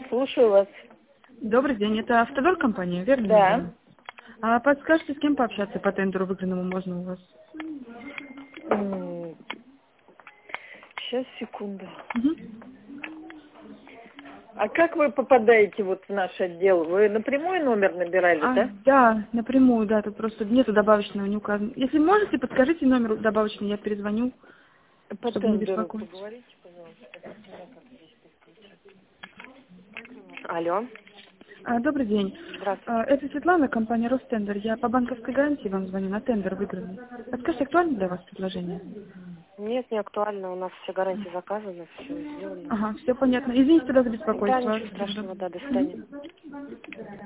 Слушаю вас. Добрый день, это Автодор компания, верно? Да. А подскажите, с кем пообщаться по тендеру выигранному можно у вас? Сейчас, секунду. Мгм. А как вы попадаете вот в наш отдел? Вы напрямую номер набирали, да? Да, напрямую, да, тут просто нету добавочного, не указано. Если можете, подскажите номер добавочный, я перезвоню, По чтобы не тендеру беспокоить. поговорите, пожалуйста. У меня как здесь подключить? Алло. Добрый день. Здравствуйте. Это Светлана, компания Ростендер. Я по банковской гарантии вам звоню на тендер выигранный. Подскажите, актуально для вас предложение? Нет, не актуально. У нас все гарантии заказаны, все сделано. Ага, все понятно. Извините тогда за Да, беспокойство. ничего Всего страшного, доброго. да, до свидания.